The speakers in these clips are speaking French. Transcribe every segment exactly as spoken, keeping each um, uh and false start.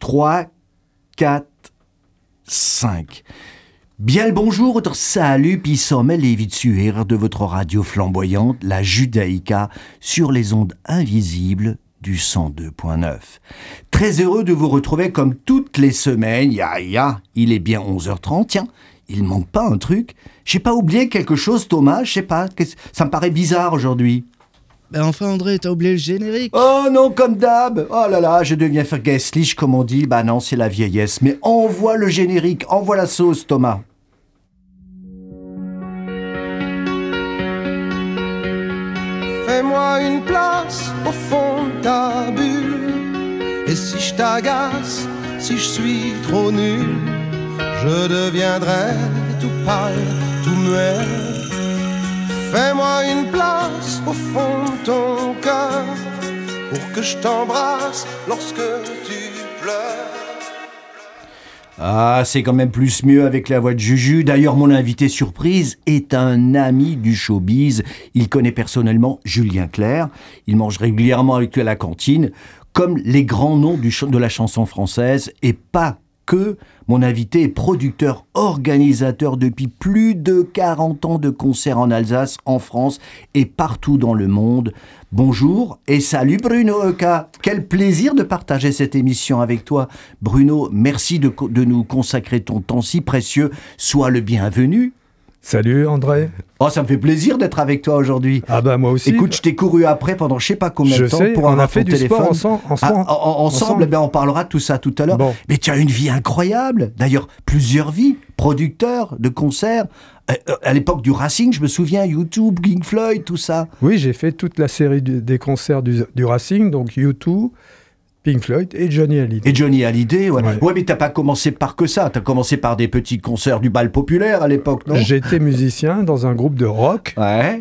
trois, quatre, cinq. Bien le bonjour, salut, puis sommet les vituaires de votre radio flamboyante, la Judaïka, sur les ondes invisibles du cent deux point neuf. Très heureux de vous retrouver comme toutes les semaines. Ya, ya, il est bien onze heures trente, tiens, il manque pas un truc. J'ai pas oublié quelque chose, Thomas, je sais pas, ça me paraît bizarre aujourd'hui. Ben enfin André, t'as oublié le générique. Oh non, comme d'hab. Oh là là, je deviens vergesslich comme on dit. Bah non, c'est la vieillesse. Mais envoie le générique, envoie la sauce, Thomas. Fais-moi une place au fond de ta bulle. Et si je t'agace, si je suis trop nul, je deviendrai tout pâle, tout muet. Fais-moi une place au fond de ton cœur pour que je t'embrasse lorsque tu pleures. Ah, c'est quand même plus mieux avec la voix de Juju. D'ailleurs, mon invité surprise est un ami du showbiz. Il connaît personnellement Julien Clerc. Il mange régulièrement avec lui à la cantine, comme les grands noms du ch- de la chanson française, et pas que. Mon invité est producteur, organisateur depuis plus de quarante ans de concerts en Alsace, en France et partout dans le monde. Bonjour et salut Bruno Eka. Quel plaisir de partager cette émission avec toi. Bruno, merci de, de nous consacrer ton temps si précieux. Sois le bienvenu. Salut André. Oh, ça me fait plaisir d'être avec toi aujourd'hui. Ah bah moi aussi. Écoute, je t'ai couru après pendant je sais pas combien je de temps sais, pour on avoir a fait ton du téléphone. sport ensemble. ensemble, Ah, en, ensemble, eh bien, on parlera de tout ça tout à l'heure. Bon. Mais tu as une vie incroyable. D'ailleurs, plusieurs vies. Producteur de concerts. Euh, à l'époque du Racing, je me souviens, YouTube, Pink Floyd, tout ça. Oui, j'ai fait toute la série du, des concerts du, du Racing, donc U deux, Pink Floyd et Johnny Hallyday. Et Johnny Hallyday, ouais. Ouais, ouais mais t'as pas commencé par que ça. T'as commencé par des petits concerts du bal populaire à l'époque, non? J'étais musicien dans un groupe de rock. Ouais.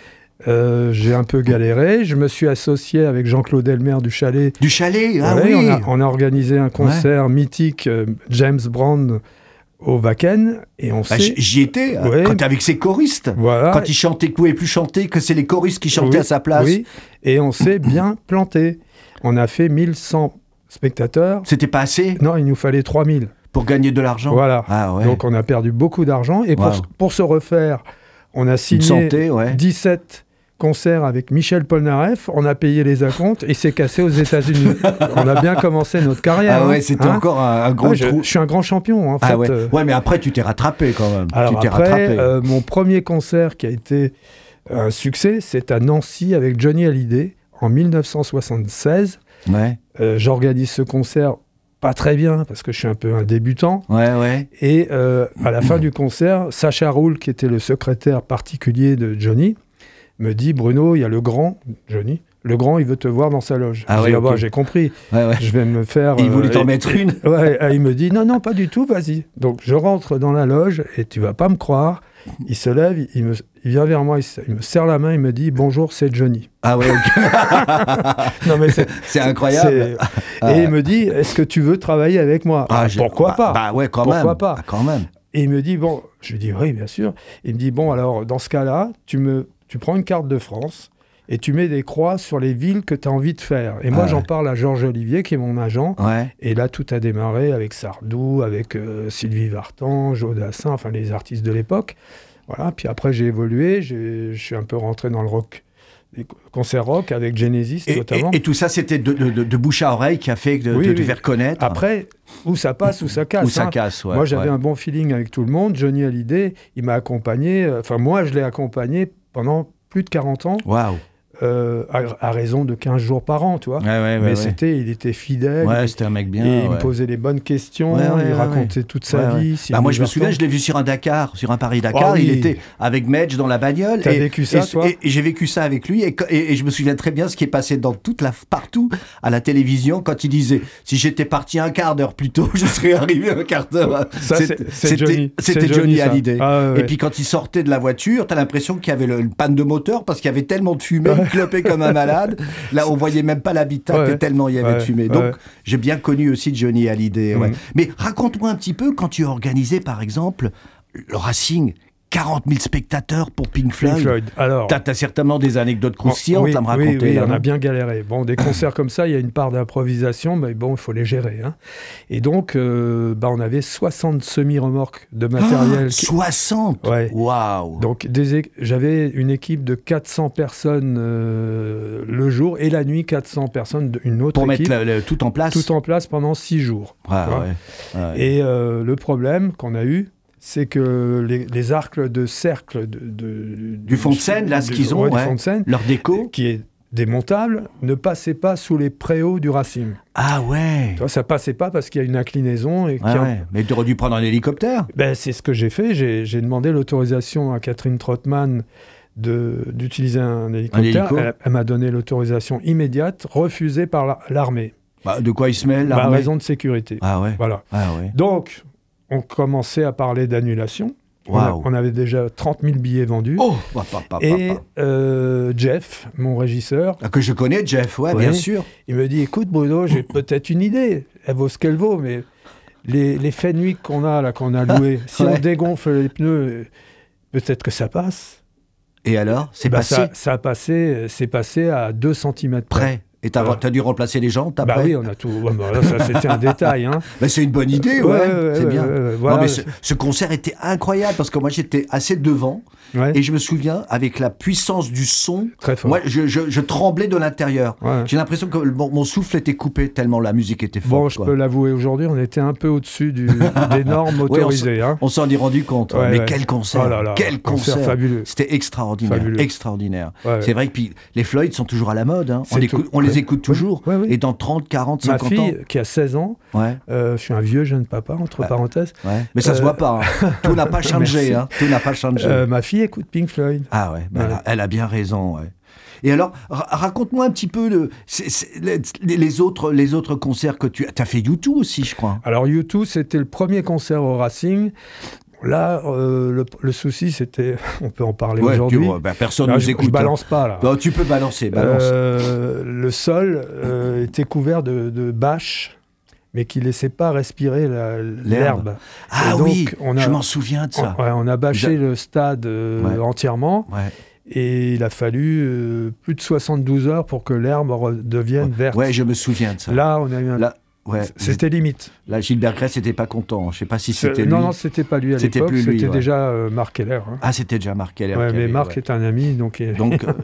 Euh, j'ai un peu galéré. Je me suis associé avec Jean-Claude Elmer du Chalet. Du Chalet, ah Ouais, oui. on, a, on a organisé un concert mythique, euh, James Brown, au Wacken. Et on Bah, s'est... j'y étais, Ouais. quand t'es avec ses choristes. Voilà. Quand il chantait, il pouvait plus chanter, que c'est les choristes qui chantaient Oui, à sa place. Oui, et on s'est bien planté. On a fait mille cent spectateurs. C'était pas assez Non, il nous fallait trois mille. pour gagner de l'argent. Voilà. Ah ouais. Donc on a perdu beaucoup d'argent. Et pour, Wow. pour se refaire, on a Une signé santé, ouais. dix-sept concerts avec Michel Polnareff. On a payé les acomptes et c'est cassé aux États-Unis. On a bien commencé notre carrière. Ah ouais, hein. c'était Hein encore un, un gros Ouais, je, trou. je suis un grand champion, en Ah fait. ouais. euh. ouais, mais après, tu t'es rattrapé quand même. Alors tu t'es après, rattrapé. euh, mon premier concert qui a été un succès, c'est à Nancy avec Johnny Hallyday en mille neuf cent soixante-seize. Ouais, Euh, j'organise ce concert pas très bien parce que je suis un peu un débutant. ouais, ouais. Et euh, à la fin du concert, Sacha Roule, qui était le secrétaire particulier de Johnny, me dit « Bruno, il y a le grand, Johnny, le grand, il veut te voir dans sa loge. » Ah J'ai ouais, dit, ah ok. bah, j'ai compris, ouais, ouais. je vais me faire... Il voulait t'en et- mettre et- une. Ouais, et il me dit « Non, non, pas du tout, vas-y. » Donc je rentre dans la loge et tu vas pas me croire. Il se lève, il, il me, il vient vers moi, il, se- il me serre la main, il me dit « Bonjour, c'est Johnny. Ah ouais, ok. » Non mais c'est... C'est incroyable. c'est- Et il me dit « Est-ce que tu veux travailler avec moi ?» Ah, Ah, j'ai- pourquoi bah, pas Bah ouais, quand Pourquoi même. pas Ah, quand même. Et il me dit, bon, je lui dis, oui, bien sûr. Il me dit, bon, alors, dans ce cas-là, tu, me, tu prends une carte de France et tu mets des croix sur les villes que tu as envie de faire. Et moi, Ah. j'en parle à Georges Olivier, qui est mon agent. Ouais. Et là, tout a démarré avec Sardou, avec euh, Sylvie Vartan, Joe Dassin, enfin, les artistes de l'époque. Voilà. Puis après, j'ai évolué. j'ai- Je suis un peu rentré dans le rock, les concerts rock avec Genesis, Et, notamment. et- et tout ça, c'était de, de- de- de bouche à oreille qui a fait de, Oui, de te oui. faire connaître. Après, où ça passe, où ça casse. Ou ça hein. casse, ouais. Moi, j'avais ouais. un bon feeling avec tout le monde. Johnny Hallyday, il m'a accompagné. euh, Enfin, moi, je l'ai accompagné pendant plus de quarante ans, Waouh. euh, à, à raison de quinze jours par an, tu vois. Ouais, ouais, ouais. Mais ouais. c'était, il était fidèle. Ouais, il- c'était un mec bien. et il ouais. me posait les bonnes questions. Ouais, ouais, il ouais, racontait toute sa Ouais, ouais. vie. Bah, Sylvie moi, je me Vartan. souviens, je l'ai vu sur un Dakar, sur un Paris-Dakar. Ah oui. Il était avec Medj dans la bagnole. T'as et, vécu ça, et- toi et, et j'ai vécu ça avec lui. Et, et- et je me souviens très bien ce qui est passé dans toute la, partout à la télévision quand il disait si j'étais parti un quart d'heure plus tôt, je serais arrivé un quart d'heure. Ça, c'est- c'est C'était Johnny. c'était C'est Johnny, Johnny, ça. Hallyday. Ah, ouais, Et ouais. puis quand il sortait de la voiture, t'as l'impression qu'il y avait le, une panne de moteur parce qu'il y avait tellement de fumée, il clopait comme un malade. Là, on voyait même pas l'habitacle Ouais. tellement il y avait de Ouais, fumée. ouais. Donc, j'ai bien connu aussi Johnny Hallyday. Ouais. Mhm. Mais raconte-moi un petit peu quand tu organisais, par exemple, le Racing. quarante mille spectateurs pour Pink Floyd. Pink Floyd. Alors, T'as, t'as certainement des anecdotes croustillantes oui, à me oui, raconter. oui, là, on non a bien galéré. Bon, des concerts comme ça, il y a une part d'improvisation, mais bon, il faut les gérer. Hein. Et donc, euh, bah, on avait soixante semi-remorques de matériel. Ah, qui... soixante Ouais. Waouh. Donc, des é... j'avais une équipe de quatre cents personnes euh, le jour et la nuit, quatre cents personnes, une autre Pour équipe. mettre le, le, tout en place. Tout en place pendant six jours. Ah, Voilà. ouais. Ouais. Et euh, le problème qu'on a eu, c'est que les, les arcs de cercle de, de, Du fond de scène, là, ce du- qu'ils ont, ouais, du ouais. fond de scène, Leur déco. qui est démontable, ne passait pas sous les préaux du Racing. Ah ouais. Tu vois, ça passait pas parce qu'il y a une inclinaison. Et qu'il y Ouais, a- ouais. Mais tu aurais dû prendre un hélicoptère. Ben, c'est ce que j'ai fait. J'ai, j'ai demandé l'autorisation à Catherine Trottmann de, d'utiliser un hélicoptère. hélico. Elle, elle m'a donné l'autorisation immédiate, refusée par la- l'armée. Bah, de quoi il se mêle, Bah, l'armée raison de sécurité. Ah ouais. Voilà. Ah ouais. Donc, on commençait à parler d'annulation. On, a- Waouh. on avait déjà trente mille billets vendus. Oh, pa, pa, pa, et pa, pa. euh, Jeff, mon régisseur, Ah, que je connais, Jeff, ouais, Ouais. bien sûr. il me dit, écoute Bruno, j'ai peut-être une idée. Elle vaut ce qu'elle vaut, mais les, les Fenwick qu'on a, là, qu'on a loués, si Ouais. on dégonfle les pneus, peut-être que ça passe. Et alors, c'est Eh ben, passé ça, ça a passé, c'est passé à deux centimètres près. prêt. Et t'as, Voilà. t'as dû remplacer les jantes après Bah oui, on a tout. Ouais, bah là, ça, c'était un détail. Hein. Bah, c'est une bonne idée, ouais. Ouais, ouais, c'est ouais, bien. ouais, ouais, Non, voilà. mais ce, ce concert était incroyable parce que moi j'étais assez devant Ouais, et je me souviens avec la puissance du son, très fort. moi je, je, je tremblais de l'intérieur. Ouais. J'ai l'impression que mon, mon souffle était coupé tellement la musique était forte. Bon, je quoi. peux l'avouer, aujourd'hui, on était un peu au-dessus du, des normes on autorisées. hein. On s'en est rendu compte. Ouais, mais ouais. quel concert Oh là là, Quel concert concert fabuleux. C'était extraordinaire. Fabuleux. Extraordinaire. Ouais, ouais. C'est vrai que puis, les Floyd sont toujours à la mode. Hein. On, C'est écoute- tout. on les Ouais. écoute toujours. Ouais, ouais. Et dans trente, quarante, Ma cinquante fille, ans. qui a seize ans, Ouais, euh, je suis un vieux jeune papa, entre Ouais. parenthèses. ouais. Mais ça se Euh, voit pas. Hein. Tout n'a pas changé. Merci. Hein. Tout n'a pas changé. Euh, ma fille écoute Pink Floyd. Ah ouais, bah Ouais. Elle, a, elle a bien raison. Ouais. Et alors, ra- raconte-moi un petit peu le, c'est- c'est- les, les autres, les autres concerts que tu as fait. U deux aussi, je crois. Alors, U deux, c'était le premier concert au Racing. Là, euh, le, le souci, c'était. On peut en parler Ouais, aujourd'hui. tu vois, bah, personne Là, nous je, je écoute. hein. balance pas, là. Non, tu peux balancer, balance. Euh, le sol euh, était couvert de, de bâches, mais qui ne laissait pas respirer la- l'herbe. ah et donc, oui, on a- je m'en souviens de ça. On, ouais, on a bâché Vous le stade euh, Ouais. entièrement. Ouais. Et il a fallu euh, plus de soixante-douze heures pour que l'herbe redevienne verte. Ouais, je me souviens de ça. Là, on a eu un... Là, ouais. C'était limite. Là, Gilbert Grèce n'était pas content. Je sais pas si c'était C'est- lui. Non, non, c'était pas lui à C'était l'époque. plus lui, C'était ouais. déjà euh, Marc Keller. hein. Ah, c'était déjà Marc Keller. Ouais, qui mais avait- Marc ouais. est un ami, donc, il... Donc, euh,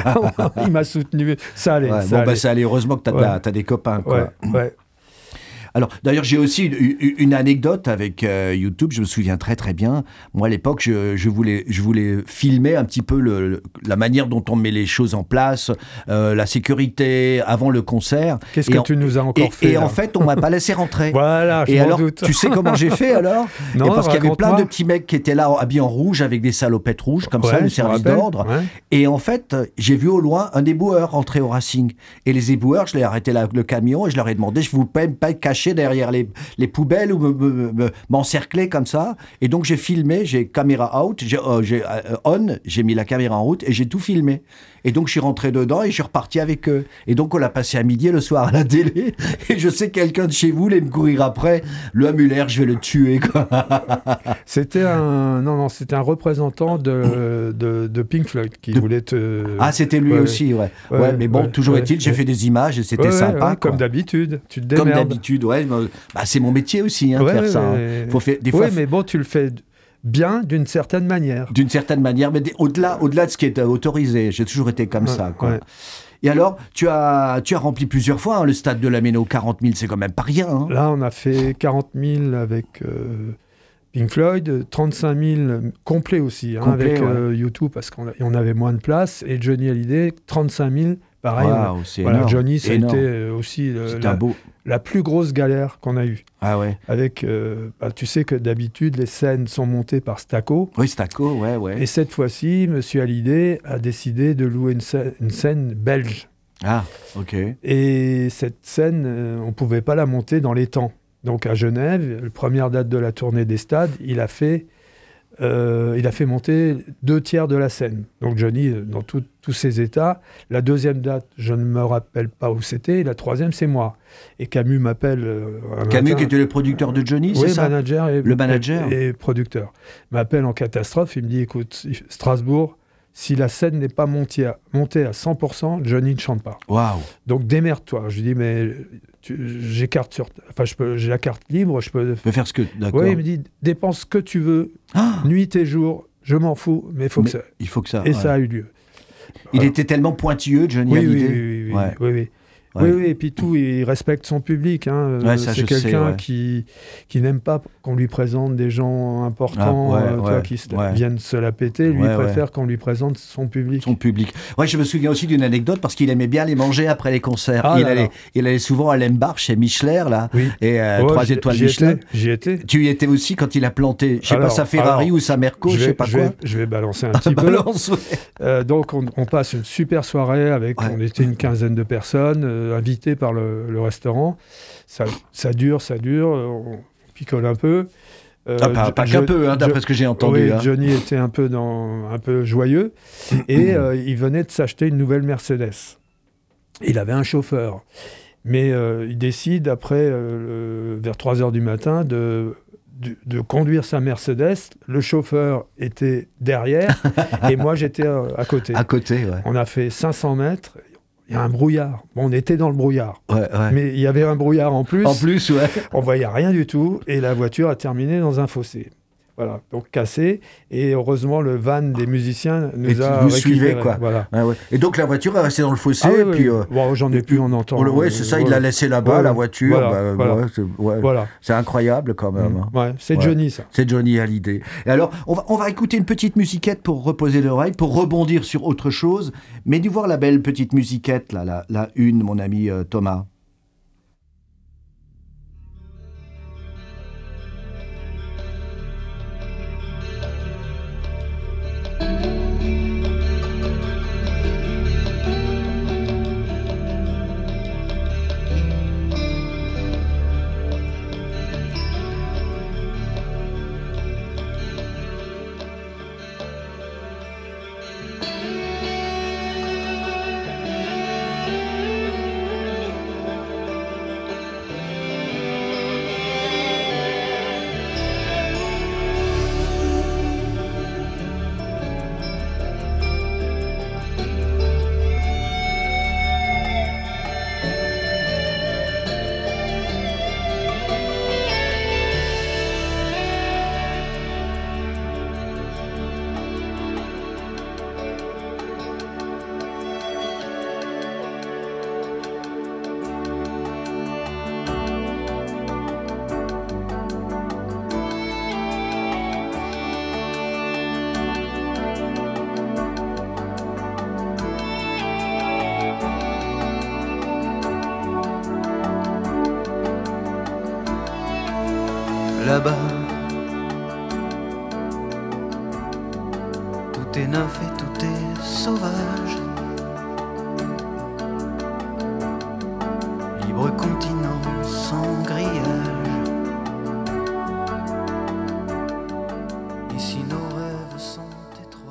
il m'a soutenu. Ça allait. ouais, ça bon, bah, allait. ça allait. Heureusement que tu as, Ouais. des copains. Quoi. Ouais, ouais. Alors, d'ailleurs, j'ai aussi une, une- une anecdote avec euh, YouTube. Je me souviens très très bien. Moi, à l'époque, je, je voulais, je voulais filmer un petit peu le, le- la manière dont on met les choses en place, euh, la sécurité avant le concert. Qu'est-ce Et que en- tu nous as encore Et, fait et là en fait, on m'a pas laissé rentrer. Voilà, je Et m'en alors, doute. tu sais comment j'ai fait alors Non, Et parce qu'il y avait plein raconte-moi. de petits mecs qui étaient là habillés en rouge avec des salopettes rouges comme ça, Ouais, le je me service rappelle. d'ordre. Ouais. Et en fait, j'ai vu au loin un éboueur entrer au Racing. Et les éboueurs, je l'ai arrêté la- le camion et je leur ai demandé, je vous peux pas être caché derrière les, les poubelles ou me- me- me- m'encercler comme ça. Et donc j'ai filmé, j'ai caméra out, j'ai euh, j'ai, euh, on, j'ai mis la caméra en route et j'ai tout filmé. Et donc je suis rentré dedans et je suis reparti avec eux. Et donc on l'a passé à midi le soir à la télé. Et je sais que quelqu'un de chez vous allait me courir après. Le Muller, je vais le tuer, quoi. C'était un, non, non, c'était un représentant de, de, de Pink Floyd qui De- voulait te. Ah, c'était lui Ouais, aussi, ouais. Ouais, ouais, mais bon, ouais, toujours ouais, est-il, j'ai ouais. fait des images et c'était Ouais, ouais, sympa. ouais, quoi. comme d'habitude, tu te Comme démerdes. d'habitude, ouais. me- Bah, c'est mon métier aussi, hein, de Ouais, faire ouais, ça. hein. ouais. Faut faire, des fois, Oui, mais bon, tu le fais bien d'une certaine manière. d'une certaine manière, mais des- au-delà, au-delà de ce qui est euh, autorisé. J'ai toujours été comme Ouais, ça, quoi. ouais. Et alors, tu as, tu as rempli plusieurs fois hein, le stade de la Méno, quarante mille, c'est quand même pas rien. Hein. Là, on a fait quarante mille avec euh, Pink Floyd, trente-cinq mille complet aussi, hein, Complet, avec ouais. euh, U deux parce qu'on a- on avait moins de place, et Johnny Hallyday, trente-cinq mille, pareil. on a- Waouh, c'est voilà, énorme. Johnny, ça Énorme. a été euh, aussi euh, C'est la, un beau. la plus grosse galère qu'on a eue. Ah ouais. Avec, euh, bah, tu sais que d'habitude, les scènes sont montées par Staco. Oui, Staco, ouais, ouais. Et cette fois-ci, M. Hallyday a décidé de louer une scène, une scène belge. Ah, ok. Et cette scène, euh, on ne pouvait pas la monter dans les temps. Donc à Genève, la première date de la tournée des stades, il a fait Euh, il a fait monter deux tiers de la scène. Donc Johnny, dans tout, tous ses états. La deuxième date, je ne me rappelle pas où c'était. Et la troisième, c'est moi. Et Camus m'appelle... Euh, Camus, matin, qui était le producteur de Johnny, oui, c'est ça manager et, Le manager. et, et producteur. M'appelle en catastrophe. Il me dit, écoute, Strasbourg, si la scène n'est pas montée à, montée à cent pour cent, Johnny ne chante pas. Waouh. Donc démerde-toi. Je lui dis, mais tu, j'ai, carte sur, enfin, je peux, j'ai la carte libre, je peux... Tu peux faire ce que... D'accord. Oui, il me dit, dépense ce que tu veux, Ah nuit et jour, je m'en fous, mais, faut mais que ça... il faut que ça... Et ouais. ça a eu lieu. Il Voilà. était tellement pointilleux, Johnny Oui, oui, Hallyday. oui, oui, oui, Ouais. oui, oui. Ouais. Oui, oui, et puis tout, il respecte son public. Hein. Ouais, ça, c'est je quelqu'un sais, ouais. qui, qui n'aime pas qu'on lui présente des gens importants, Ah, ouais, euh, tu vois, ouais, qui se, ouais. viennent se la péter. Lui Ouais, préfère ouais. qu'on lui présente son public. Son public. Ouais, je me souviens aussi d'une anecdote parce qu'il aimait bien les manger après les concerts. Ah il, là allait, là. il allait souvent à Lembar chez Michler, là, Oui. et euh, Ouais, trois j'y- étoiles j'y Michelin. étais, J'y étais. Tu y étais aussi quand il a planté, je sais pas, Alors, sa Ferrari alors, ou sa Merco, je, je, vais, sais pas je, quoi. vais, je vais balancer un petit peu. Balance, ouais. Euh, donc, on, on passe une super soirée avec, Ouais. on était une quinzaine de personnes, euh, invitées par le, le restaurant. Ça, ça dure, ça dure, euh, on picole un peu. Euh, Ah, pas Jo- pas Jo- qu'un peu, hein, d'après Jo- ce que j'ai entendu. Oui, hein. Johnny était un peu, dans, un peu joyeux et euh, il venait de s'acheter une nouvelle Mercedes. Il avait un chauffeur. Mais euh, il décide, après, euh, le- vers trois heures du matin, de, de, de conduire sa Mercedes. Le chauffeur était derrière et moi, j'étais euh, à côté. À côté, ouais. On a fait cinq cents mètres. Il y a un brouillard. Bon, on était dans le brouillard. ouais, ouais. Mais il y avait un brouillard en plus. En plus, ouais. On voyait rien du tout et la voiture a terminé dans un fossé. Voilà, donc cassé. Et heureusement, le van des musiciens nous Et tu a nous récupérés. suivais, quoi. Voilà. Ouais, ouais. Et donc la voiture est restée dans le fossé, Ah oui, et oui. puis... euh, Bon, j'en ai plus, on entend. on le- ouais, c'est ça, il l'a laissé là-bas, Ouais, la ouais. voiture. Voilà, bah, voilà. ouais, c'est, ouais. Voilà. C'est incroyable quand même. hein. Ouais, c'est Ouais. Johnny, ça. C'est Johnny Hallyday. Et alors, on va, on va écouter une petite musiquette pour reposer l'oreille, pour rebondir sur autre chose. Mais du voir la belle petite musiquette, là, la, la une, mon ami euh, Thomas. Là-bas, tout est neuf et tout est sauvage. Libre continent sans grillage. Ici nos rêves sont étroits.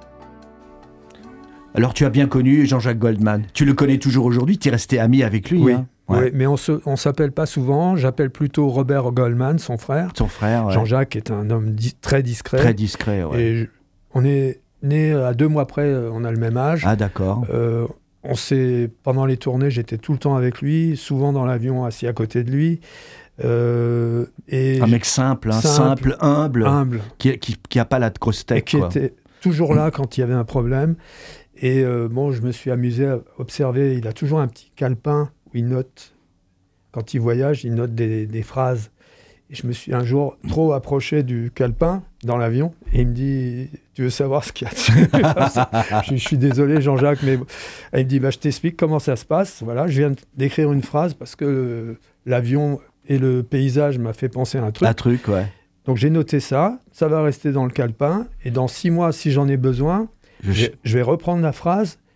Alors, tu as bien connu Jean-Jacques Goldman. Tu le connais toujours aujourd'hui, tu es resté ami avec lui. Oui. hein. Oui, Ouais. mais on se, on s'appelle pas souvent. J'appelle plutôt Robert Goldman, son frère. Son frère, ouais. Jean-Jacques est un homme di- très discret. Très discret, ouais. Et je- on est né à deux mois près, euh, on a le même âge. Ah, d'accord. Euh, on s'est, pendant les tournées, j'étais tout le temps avec lui, souvent dans l'avion, assis à côté de lui. Euh, et Un mec simple, hein, simple, simple, humble, humble, qui, qui, qui a pas la grosse et tête, qui quoi. était toujours là quand il y avait un problème. Et euh, bon, je me suis amusé à observer. Il a toujours un petit calepin où il note. Quand il voyage, il note des, des phrases. Et je me suis un jour trop approché du calepin dans l'avion et il me dit « Tu veux savoir ce qu'il y a dessus ?» je, je suis désolé Jean-Jacques, mais et il me dit bah, « Je t'explique comment ça se passe. Voilà, je viens d'écrire une phrase parce que euh, l'avion et le paysage m'a fait penser à un truc. Un truc, ouais. Donc j'ai noté ça, ça va rester dans le calepin et dans six mois, si j'en ai besoin, Je- je, je vais reprendre la phrase,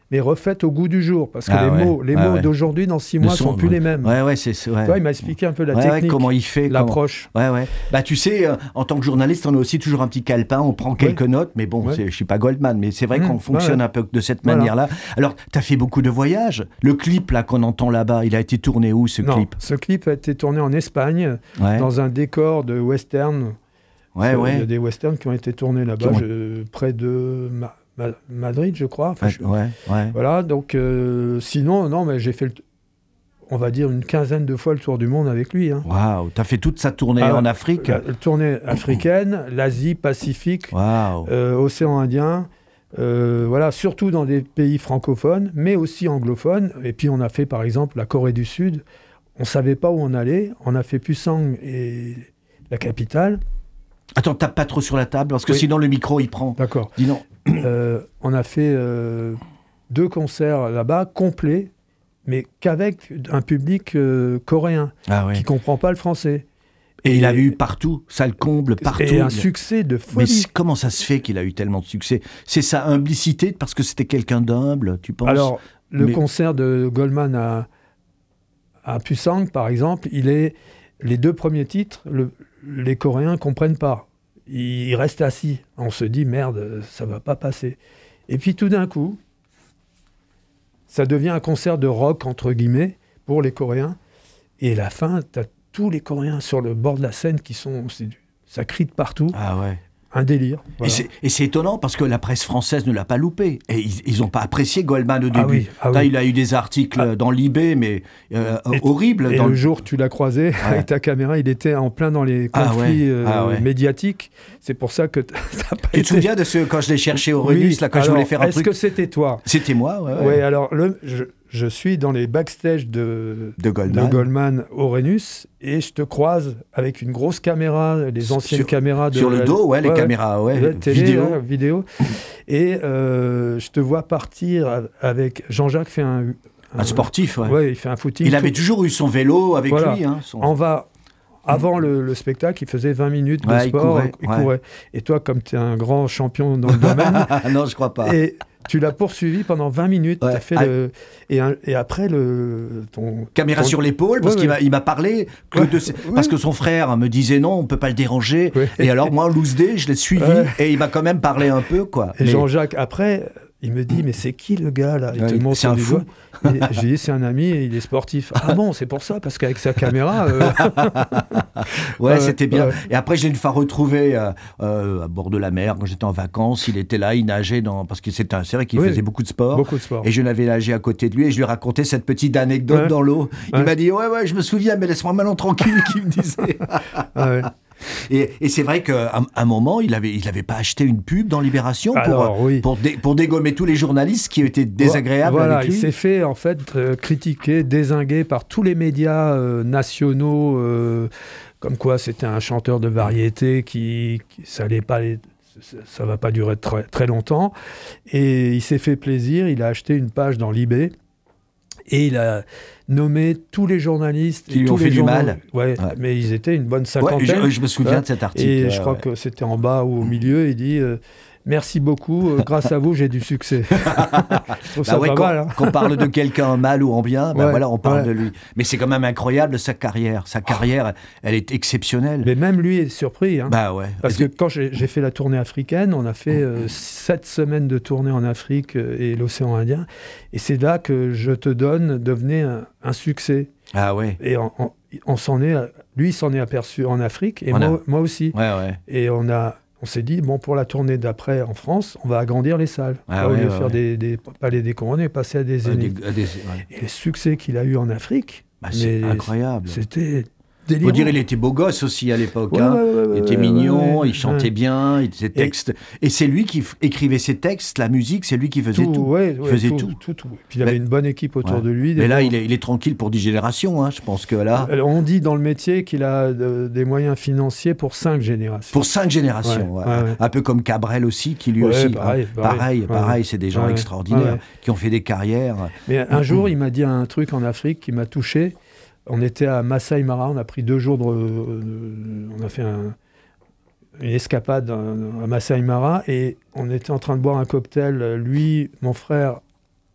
mais refaites au goût du jour, parce que Ah les ouais, mots, les ah mots ouais. d'aujourd'hui, dans six Ne mois, sont, sont- plus ouais. les mêmes. Ouais, ouais, c'est... c'est- ouais. Tu vois, il m'a expliqué un peu la Ouais, ouais, technique, comment il fait, comment- l'approche. Ouais, ouais. Bah, tu sais, euh, en tant que journaliste, on a aussi toujours un petit calepin, on prend quelques notes, mais bon, Ouais. c'est, je suis pas Goldman, mais c'est vrai Mmh, qu'on fonctionne ouais. un peu de cette Voilà. manière-là. Alors, tu as fait beaucoup de voyages. Le clip, là, qu'on entend là-bas, il a été tourné où, ce Non, clip? ce clip a été tourné en Espagne, Ouais, dans un décor de western. ouais, Il y a ouais. des westerns qui ont été tournés là-bas, Qui ont- je- près de Ma- Ma- Madrid, je crois. Enfin, Ouais, je- ouais, ouais. Voilà, donc euh, sinon, non, mais j'ai fait, le t- on va dire, une quinzaine de fois le tour du monde avec lui. Hein. Waouh, t'as fait toute sa tournée Ah, en Afrique? La, la tournée africaine, l'Asie, Pacifique, Waouh. euh, Océan Indien, euh, voilà, surtout dans des pays francophones, mais aussi anglophones. Et puis on a fait par exemple la Corée du Sud. On ne savait pas où on allait. On a fait Pusang et la capitale. Attends, tape pas trop sur la table, parce que Oui. sinon le micro, il prend. D'accord. Dis non. Euh, on a fait euh, deux concerts là-bas complets, mais qu'avec un public euh, coréen Ah ouais. qui ne comprend pas le français. Et il a et- eu partout, ça le comble, partout. Et un Il- succès de Mais folie. c- comment ça se fait qu'il a eu tellement de succès? C'est sa humblicité, parce que c'était quelqu'un d'humble, tu penses? Alors, le Mais- concert de Goldman à, à Pusang, par exemple, il est les deux premiers titres, le- les Coréens comprennent pas. Ils, ils restent assis. On se dit merde, ça va pas passer. Et puis tout d'un coup, ça devient un concert de rock entre guillemets pour les Coréens. Et à la fin, tu as tous les Coréens sur le bord de la scène qui sont, c'est du- ça crie de partout, Ah ouais. un délire. Et Voilà. c'est- Et c'est étonnant parce que la presse française ne l'a pas loupé. Et ils n'ont pas apprécié Goldman au début. Ah oui, ah Là, oui. il a eu des articles Ah. dans l'I B, mais euh, Et- horribles. Et dans le jour où tu l'as croisé avec ta caméra, il était en plein dans les Ah conflits ouais, euh, ah ouais. médiatiques. C'est pour ça que t'as pas Tu te été... souviens de ce quand je l'ai cherché au Oui, Renus, là, quand je alors, voulais faire un est-ce truc que c'était toi? C'était moi, ouais. ouais. Oui, alors le, je, je suis dans les backstage de, De Goldman. de Goldman au Renus et je te croise avec une grosse caméra, les anciennes Sur- caméras de Sur le la- dos, ouais, les ouais, caméras, ouais, ouais, télé, vidéo. hein, vidéo. Et euh, je te vois partir avec Jean-Jacques fait un, Un sportif, ouais. ouais, il fait un footing. Il avait tout- toujours eu son vélo avec Voilà. lui. Hein, son- On va. Avant le, le spectacle, il faisait vingt minutes de Ouais, il sport. courait, il ouais. courait. Et toi, comme tu es un grand champion dans le domaine, Ah non, je crois pas. et tu l'as poursuivi pendant vingt minutes. Ouais. T'as fait Ah. le, et, un- et après, le, ton, Caméra ton- sur l'épaule, parce Ouais, qu'il ouais. m'a, il m'a parlé que Ouais, de ses- ouais. parce que son frère me disait non, on peut pas le déranger. Ouais. Et alors moi, loose day, je l'ai suivi Ouais. et il m'a quand même parlé un peu, quoi. Et Mais- Jean-Jacques, après, il me dit, mais c'est qui le gars là? Il Ouais, te montre c'est un du fou. doigt. Et je lui dis, c'est un ami et il est sportif. Ah bon, c'est pour ça, parce qu'avec sa caméra... euh, Ouais, Ouais, c'était bien. ouais. Et après, je l'ai une fois retrouvé euh, euh, à bord de la mer quand j'étais en vacances. Il était là, il nageait dans parce que c'est un, c'est vrai qu'il Oui. faisait beaucoup de sport. beaucoup de sport. Et je l'avais nagé à côté de lui et je lui ai raconté cette petite anecdote Ouais. dans l'eau. Il Ouais. m'a dit ouais ouais, je me souviens, mais laisse-moi maintenant tranquille, qu'il me disait. Ah ouais. Et, et c'est vrai qu'à un, un moment, il avait, il avait pas acheté une pub dans Libération pour, Alors, oui. pour, dé- pour dégommer tous les journalistes qui étaient désagréables Voilà, avec il lui. s'est fait en fait euh, critiquer, dézinguer par tous les médias euh, nationaux, euh, comme quoi c'était un chanteur de variété qui, qui ça allait pas, les- ça, ça va pas durer très, très longtemps. Et il s'est fait plaisir, il a acheté une page dans l'I B et il a nommé tous les journalistes Qui et lui tous ont les fait du journaux- mal. Ouais, Ouais. mais ils étaient une bonne Ouais, cinquantaine. je, je me souviens Ouais. de cet article. Et ouais, je crois ouais. que c'était en bas ou au milieu. Il dit euh, merci beaucoup, euh, grâce à vous, j'ai du succès. Je trouve ça Bah ouais, pas quand, mal. hein. qu'on parle de quelqu'un en mal ou en bien, bah Ouais, voilà, on parle ouais. de lui. Mais c'est quand même incroyable sa carrière. Sa carrière, elle est exceptionnelle. Mais même lui est surpris. Hein. Bah ouais. Parce que quand j'ai j'ai fait la tournée africaine, on a fait euh, sept semaines de tournée en Afrique euh, et l'océan Indien. Et c'est là que Je te donne devenait un, un succès. Ah ouais. Et on, on- on s'en est, lui, il s'en est aperçu en Afrique et On a- moi, moi aussi. Ouais ouais. Et on a, on s'est dit bon, pour la tournée d'après en France, on va agrandir les salles. Ah Au ouais, lieu de ouais, faire ouais. des, des palais des couronnes et passer à des Euh, zéniths. des- des- ouais. Et le succès qu'il a eu en Afrique, Bah, c'est mais incroyable. c'était Faut délirant. dire, il était beau gosse aussi à l'époque. Ouais, hein. ouais, ouais, il était ouais, mignon, ouais, il chantait ouais. bien, il, ses textes. Et, c'est lui qui f- écrivait ses textes, la musique, c'est lui qui faisait tout. ouais, ouais, faisait tout, tout. tout, tout. Puis il avait Mais- une bonne équipe autour Ouais. de lui. des Mais là, bons- il est, il est tranquille pour dix générations. Hein. Je pense que là, Alors, on dit dans le métier qu'il a de- des moyens financiers pour cinq générations. pour cinq générations. Ouais, ouais. ouais, ouais. Un peu comme Cabrel aussi, qui lui Ouais, aussi. pareil, hein. pareil. pareil, Ouais, pareil, ouais. c'est des gens Ouais, extraordinaires ouais, ouais. qui ont fait des carrières. Mais un jour, il m'a dit un truc en Afrique qui m'a touché. On était à Masai Mara, on a pris deux jours de. de- on a fait un- une escapade à Masai Mara et on était en train de boire un cocktail, lui, mon frère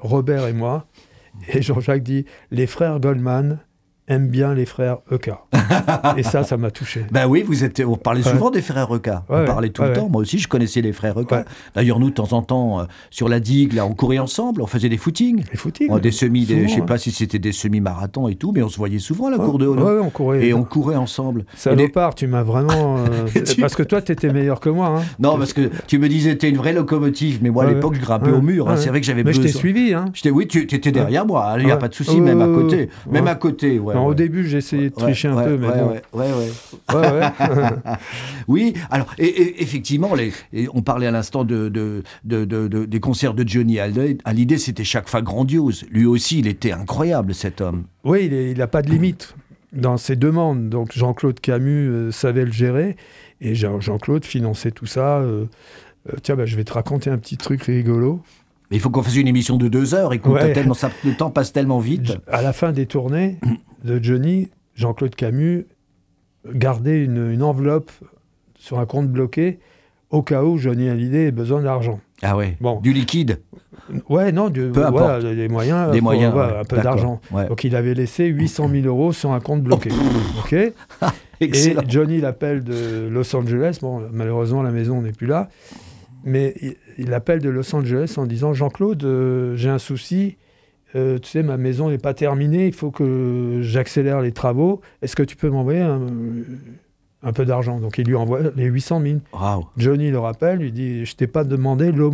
Robert et moi. Et Jean-Jacques dit « Les frères Goldman aiment bien les frères E K ». Et ça, ça m'a touché. Ben oui, vous êtes, on parlait souvent ouais. des frères E K. On ouais, parlait tout ouais, le ouais. temps. Moi aussi, je connaissais les frères E K. Ouais. D'ailleurs, nous, de temps en temps, euh, sur la digue, là, on courait ensemble, on faisait des footings. Les footings. Oh, des semis, des, souvent, je sais ouais. pas si c'était des semi-marathons et tout, mais on se voyait souvent à la ouais, cour de Hollande. Ouais, ouais, on courait. Et on courait ensemble. Salopard, tu m'as vraiment... Euh, tu... Parce que toi, t'étais meilleur que moi. Hein. Non, parce que tu me disais, t'es une vraie locomotive, mais moi, ouais, à l'époque, je grimpais ouais, au mur. ouais, Hein. C'est vrai que j'avais mais besoin... Mais je t'ai suivi. Hein. J'étais, oui, tu étais derrière ouais. moi. Il n'y a ouais. pas de souci, euh, même à côté. Ouais. Même à côté, ouais. Non, ouais. Au début, j'ai essayé de tricher ouais, un ouais, peu, mais ouais, bon. Ouais, ouais, ouais. ouais, ouais. Oui, alors, et, et, effectivement, les, et on parlait à l'instant de, de, de, de, de, des concerts de Johnny Hallyday, c'était chaque fois grandiose. Lui aussi, il était incroyable, cet homme. Oui, il n'a pas de limite dans ses demandes. Donc, Jean-Claude Camus euh, savait le gérer, et Jean- Jean-Claude finançait tout ça. Euh, euh, tiens, bah, je vais te raconter un petit truc rigolo. Mais il faut qu'on fasse une émission de deux heures, écoute, ouais. tellement ça, le temps passe tellement vite. À la fin des tournées de Johnny, Jean-Claude Camus gardait une, une enveloppe sur un compte bloqué au cas où Johnny Hallyday ait besoin d'argent. Ah ouais, bon. Du liquide. Ouais, non, du, peu voilà, importe. des moyens, des faut, moyens voilà, ouais. un peu D'accord. d'argent. Ouais. Donc il avait laissé huit cent mille euros sur un compte bloqué. Oh. Okay. Excellent. Et Johnny l'appelle de Los Angeles. Bon, malheureusement, la maison n'est plus là. Mais il, il appelle de Los Angeles en disant « Jean-Claude, euh, j'ai un souci. Euh, tu sais, ma maison n'est pas terminée. Il faut que j'accélère les travaux. Est-ce que tu peux m'envoyer un, un peu d'argent ?» Donc, il lui envoie les huit cent mille. Wow. Johnny le rappelle, lui dit « Je t'ai pas demandé l'aumône. »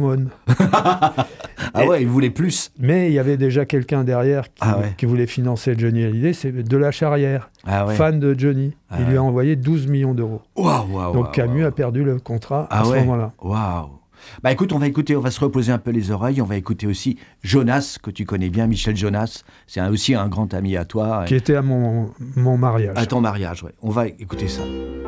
Ah ouais, il voulait plus. Mais il y avait déjà quelqu'un derrière qui, ah ouais. qui voulait financer Johnny Hallyday, c'est De La Charrière, ah ouais. fan de Johnny. Ah il ouais. lui a envoyé douze millions d'euros. Wow, wow, Donc wow, Camus wow. a perdu le contrat ah à ce ouais. moment-là. Waouh. Bah écoute, on va écouter, on va se reposer un peu les oreilles, on va écouter aussi Jonas, que tu connais bien, Michel Jonas. C'est un, aussi un grand ami à toi. Qui était à mon, mon mariage. À ton mariage, ouais. On va écouter ça.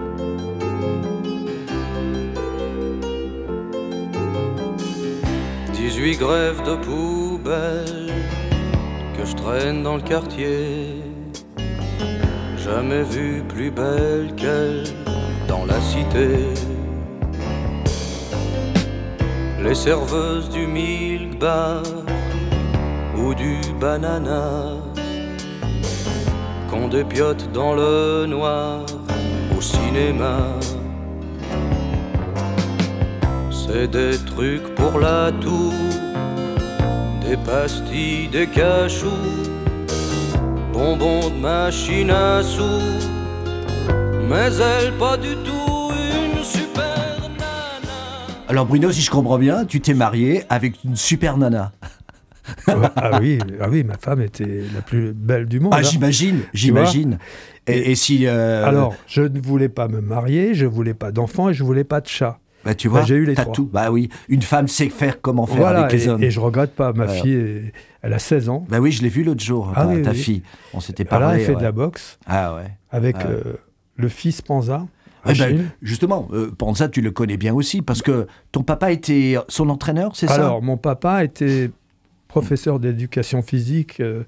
dix-huit grèves de poubelle que je traîne dans le quartier. Jamais vu plus belle qu'elle dans la cité. Les serveuses du milk bar ou du banana qu'on dépiote dans le noir au cinéma. C'est des trucs pour la toux, des pastilles, des cachous, bonbons de machine à sous, mais elle pas du tout une super nana. Alors Bruno, si je comprends bien, tu t'es marié avec une super nana. ah, oui, ah oui, ma femme était la plus belle du monde. Ah hein. j'imagine, j'imagine. Et, et, et si... Euh... Alors, je ne voulais pas me marier, je ne voulais pas d'enfant et je ne voulais pas de chat. Bah, tu vois, bah, j'ai eu les t'as trois. tout. Bah oui, une femme sait faire comment faire voilà, avec les et, hommes. Et je regrette pas. Ma voilà. fille, est, elle a seize ans. Bah oui, je l'ai vu l'autre jour, ah, ta, oui, ta oui. fille. On s'était parlé. Voilà, elle fait ouais. de la boxe. Ah ouais. Avec ah ouais. Euh, le fils Panza. Eh ben, justement, euh, Panza, tu le connais bien aussi, parce que ton papa était son entraîneur, c'est ça? Alors, mon papa était professeur d'éducation physique euh,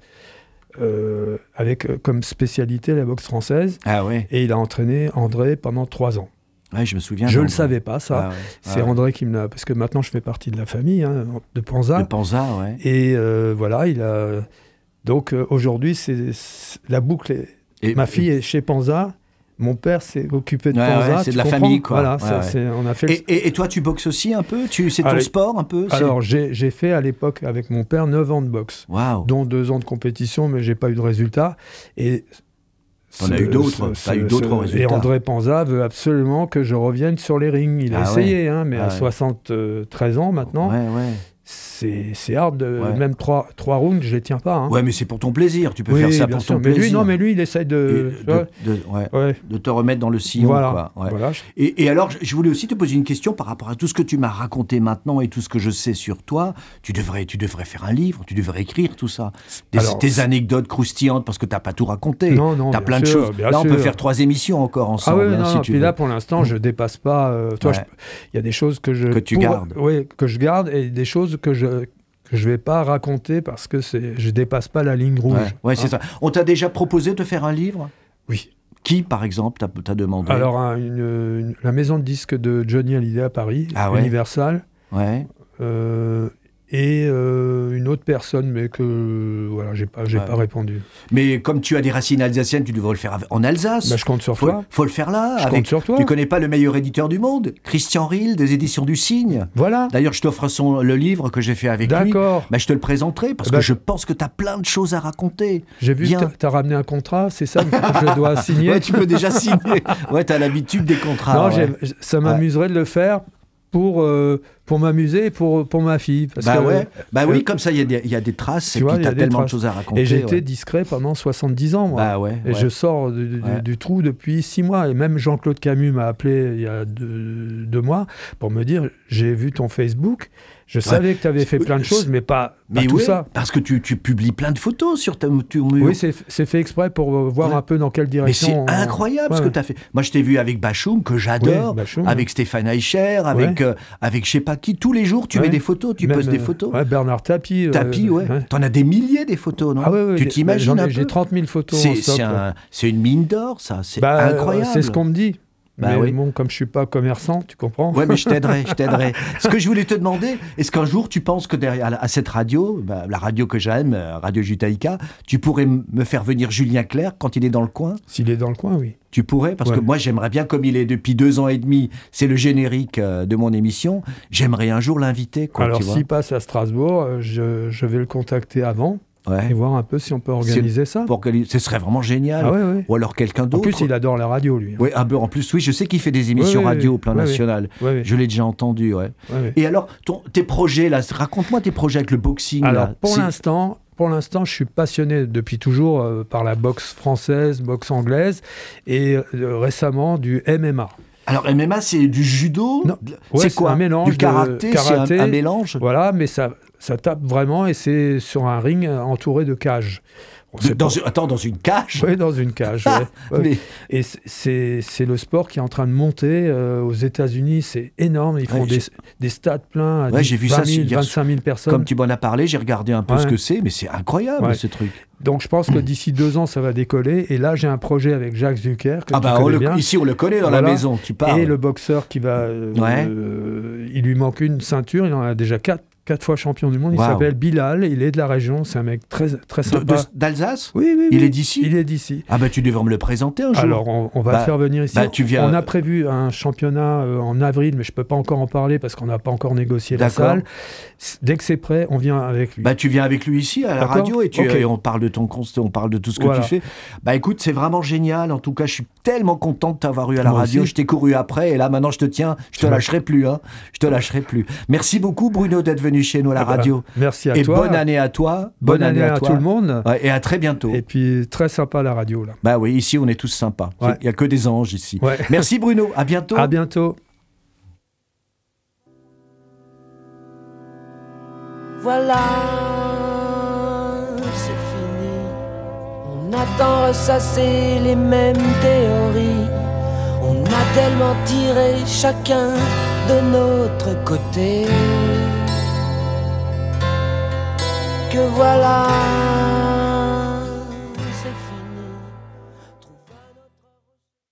euh, avec euh, comme spécialité la boxe française. Ah ouais. Et il a entraîné André pendant trois ans. Ouais, je me souviens. Je ne le savais pas, ça. Ah ouais. C'est ah ouais. André qui me l'a... Parce que maintenant, je fais partie de la famille hein, de Panza. De Panza, ouais. Et euh, voilà, il a... Donc, euh, aujourd'hui, c'est, c'est... la boucle est... Et, Ma fille et... est chez Panza. Mon père s'est occupé de ouais, Panza. Ouais, c'est de la comprends famille, quoi. Voilà, ouais, ça, ouais. c'est... on a fait... Et, et, et toi, tu boxes aussi un peu tu... C'est ton alors, sport, un peu c'est... Alors, j'ai, j'ai fait à l'époque, avec mon père, neuf ans de boxe. Wow. Dont deux ans de compétition, mais je n'ai pas eu de résultat. Et... On a eu d'autres, ce, as eu d'autres ce, résultats. Et André Panza veut absolument que je revienne sur les rings. Il a ah essayé, ouais. hein, mais ah à ouais. soixante-treize ans maintenant, ouais, ouais. C'est, c'est hard. De, ouais. Même trois, trois rounds, je ne les tiens pas. Hein. Ouais, mais c'est pour ton plaisir. Tu peux oui, faire ça bien pour sûr. ton mais plaisir. Lui, non, mais lui, il essaye de... Et de, de, de, ouais, ouais. de te remettre dans le sillon. Voilà. Quoi. Ouais. voilà. Et, et alors, je voulais aussi te poser une question par rapport à tout ce que tu m'as raconté maintenant et tout ce que je sais sur toi. Tu devrais, tu devrais faire un livre, tu devrais écrire tout ça. Des, alors, tes anecdotes croustillantes, parce que tu n'as pas tout raconté. Non, non, tu as plein sûr, de choses. bien Là, on sûr. peut faire trois émissions encore ensemble. Ah oui, hein, non, si non, tu puis veux. là, pour l'instant, je ne dépasse pas... Il euh, ouais. y a des choses que je... Que tu pour, gardes. Oui, que je garde et des choses que je... que je ne vais pas raconter parce que c'est, je ne dépasse pas la ligne rouge. Ouais, ouais hein. C'est ça. On t'a déjà proposé de faire un livre ? Oui. Qui, par exemple, t'a, t'a demandé ? Alors, un, une, une, la maison de disques de Johnny Hallyday à Paris, ah ouais. Universal. Ouais. Euh, et euh, une autre personne, mais que voilà, j'ai pas, j'ai Ouais. pas répondu. Mais comme tu as des racines alsaciennes, tu devrais le faire avec- en Alsace. Bah, je compte sur faut, toi. faut le faire là. Je avec- compte sur toi. Tu connais pas le meilleur éditeur du monde, Christian Riehl, des éditions du Cygne. Voilà. D'ailleurs, je t'offre son, le livre que j'ai fait avec lui. D'accord. Bah, je te le présenterai parce Bah, que je pense que tu as plein de choses à raconter. J'ai vu Viens. que t'as- t'as ramené un contrat, c'est ça que je dois signer. Ouais, tu peux déjà signer. Ouais, tu as l'habitude des contrats. non, ouais. j'ai- ça m'amuserait de le faire pour, euh, pour m'amuser et pour, pour ma fille. Parce Bah que, ouais. Bah euh, oui, comme ça, il y, a des- il y a des traces tu et vois, puis il y tu a as des tellement de traces. choses à raconter. Et j'ai été ouais. discret pendant soixante-dix ans, moi. Bah ouais. Et ouais. je sors du, du- Ouais. du trou depuis six mois. Et même Jean-Claude Camus m'a appelé il y a deux, deux mois pour me dire, j'ai vu ton Facebook, je savais que tu avais fait plein de choses, mais pas, pas Mais tout oui, ça. parce que tu, tu publies plein de photos sur ta, ton mur. Oui, c'est c'est fait exprès pour euh, voir Ouais. un peu dans quelle Mais direction... c'est on- incroyable ce Ouais. que tu as fait. Moi, je t'ai vu avec Bachoum, que j'adore, Oui, Bachoum, avec Stéphane Eicher, avec, euh, avec je sais pas qui. Tous les jours, tu Ouais. mets des photos, tu Même, postes des euh, photos. ouais, Bernard Tapie. euh, Tapis, ouais. T'en as des milliers des photos, non Ah ouais, ouais, Tu j'ai- t'imagines j'en ai- un J'ai peu trente mille photos C'est en stock. c'est ouais. un- c'est une mine d'or, ça. C'est Bah, euh, incroyable. C'est ce qu'on me dit. Bah mais oui. bon, comme je suis pas commerçant, tu comprends. Ouais, mais je t'aiderai, je t'aiderai. Ce que je voulais te demander, est-ce qu'un jour tu penses que derrière à cette radio, bah, la radio que j'aime, euh, Radio Judaïka, tu pourrais m- me faire venir Julien Clerc quand il est dans le coin? S'il est dans le coin, oui. Tu pourrais, parce que Ouais. moi j'aimerais bien, comme il est depuis deux ans et demi, c'est le générique euh, de mon émission, j'aimerais un jour l'inviter. Quoi, Alors, tu vois. s'il passe à Strasbourg, euh, je, je vais le contacter avant Ouais. et voir un peu si on peut organiser ça. Pour que- ce serait vraiment génial. Ah ouais, ouais. Ou alors quelqu'un En d'autre. plus, il adore la radio, lui. Oui, ah ben, en plus, oui, je sais qu'il fait des émissions Ouais, ouais, radio ouais. au plan Ouais, ouais. national. Ouais, ouais. Je l'ai déjà entendu, ouais. Ouais, ouais. Et alors, ton- tes projets, là, raconte-moi tes projets avec le boxing. Alors, là. pour C'est- l'instant, pour l'instant, je suis passionné depuis toujours euh, par la boxe française, boxe anglaise, et euh, récemment du M M A. Alors, M M A, c'est du judo Non. De- Ouais, C'est c'est quoi un mélange Du de karaté, karaté. c'est un, un mélange Voilà, mais ça, ça tape vraiment, et c'est sur un ring euh, entouré de cages. Bon, De- c'est dans pas- une- Attends, dans une cage Oui, dans une cage. Ah, ouais. Ouais. mais- Et c- c'est c'est le sport qui est en train de monter euh, aux États-Unis. C'est énorme. Ils font Ouais, des, j'ai- des stades pleins à Ouais, dix, j'ai vu vingt ça mille, hier- vingt-cinq mille personnes. Comme tu m'en as parlé, j'ai regardé un peu Ouais. ce que c'est, mais c'est incroyable Ouais. ce truc. Donc je pense que d'ici deux ans, ça va décoller. Et là, j'ai un projet avec Jacques Zucker, que Ah tu bah, on connais le- bien. ici, on le connaît dans Voilà. la maison, qui parle. Et le boxeur qui va... euh, Ouais. euh, il lui manque une ceinture. Il en a déjà quatre, quatre fois champion du monde. Il Waouh. s'appelle Bilal. Il est de la région. C'est un mec très, très De- sympa. de- D'Alsace Oui, oui, Il oui. est d'ici Il est d'ici. Ah bah, tu devrais me le présenter un jour. Alors, on, on va Bah, le faire venir ici. bah, tu viens- On a prévu un championnat euh, en avril, mais je peux pas encore en parler parce qu'on n'a pas encore négocié la D'accord. salle. S- Dès que c'est prêt, on vient avec lui. Bah, tu viens avec lui ici à la D'accord. radio et, tu, Ok. et on parle de ton constat, on parle de tout ce que Voilà. tu fais. Bah écoute, c'est vraiment génial. En tout cas, je suis tellement content de t'avoir eu à la Moi radio. aussi. Je t'ai couru après et là maintenant je te tiens. Je te Ouais. lâcherai plus. Hein. Je te lâcherai plus. Merci beaucoup Bruno d'être venu chez nous à la Ah bah, radio. merci à et toi. bonne année à toi. Bonne année à, toi. tout le monde. Ouais, et à très bientôt. Et puis, très sympa la radio, là. Bah oui, ici on est tous sympas. Il Ouais. n'y a que des anges ici. Ouais. Merci Bruno. À bientôt. À bientôt. Voilà, c'est fini. On a tant ressassé les mêmes théories. On a tellement tiré chacun de notre côté que voilà,